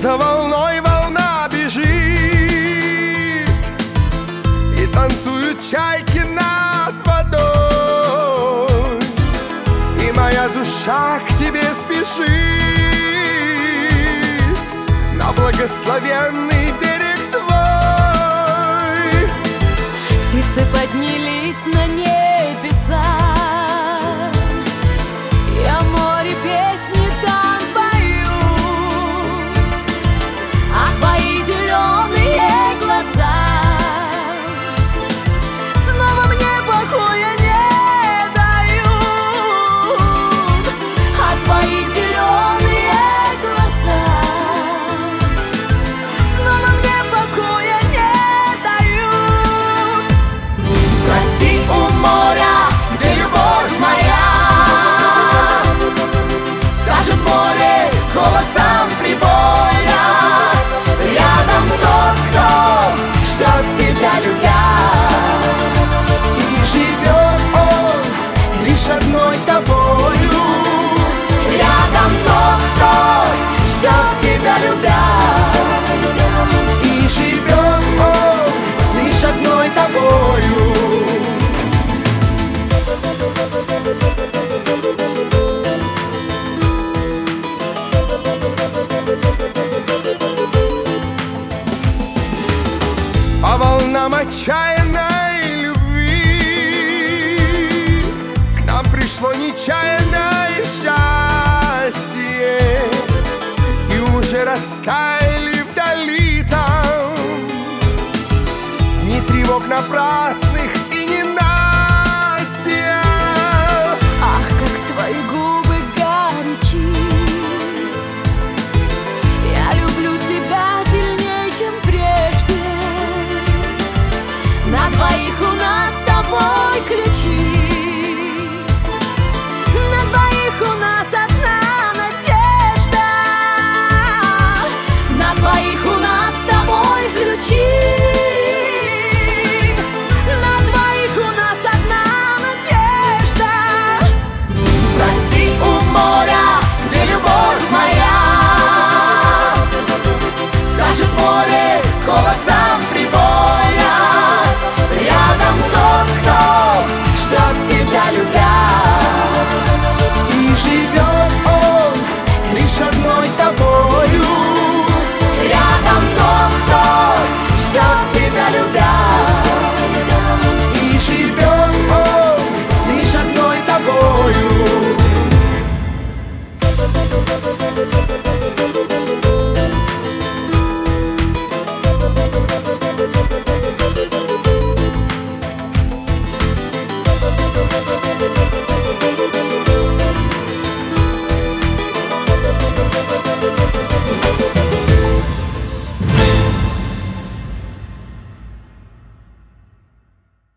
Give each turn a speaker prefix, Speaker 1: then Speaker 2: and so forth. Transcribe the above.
Speaker 1: За волной волна бежит, и танцуют чайки над водой, и моя душа к тебе спешит на благословенный берег твой.
Speaker 2: Птицы поднялись на небеса, и о море песни там поют, а твои зеленые глаза снова мне покоя не дают, а твои зеленые глаза снова мне покоя не дают. Спроси у моря, где любовь моя, скажет море голосом прибоя. Рядом тот, кто ждет тебя, любя, и живет он лишь одной тобою. Рядом тот, кто ждет тебя, любя, и живет он лишь одной тобою.
Speaker 1: По волнам отчаянной любви к нам пришло нечаянное счастье, и уже растаяли вдали там ни тревог напрасных и ненастья.
Speaker 2: Ах, как твои губы горячи, я люблю тебя сильнее, чем прежде. На двоих у нас с тобой ключи, на двоих у нас одна надежда, на двоих у нас с тобой ключи, на двоих у нас одна надежда. Спроси у моря, где любовь моя, скажет море голоса